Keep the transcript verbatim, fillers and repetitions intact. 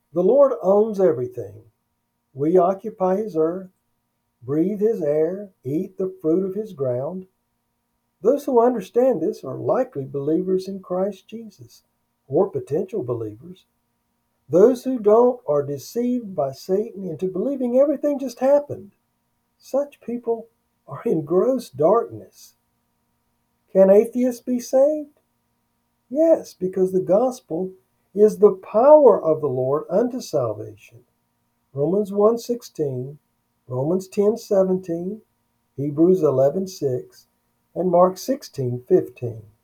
The Lord owns everything. We occupy his earth, breathe his air, eat the fruit of his ground. Those who understand this are likely believers in Christ Jesus, or potential believers. Those who don't are deceived by Satan into believing everything just happened. Such people are in gross darkness. Can atheists be saved? Yes, because the gospel is the power of the Lord unto salvation. Romans one sixteen, Romans ten seventeen, Hebrews eleven six, and Mark sixteen fifteen.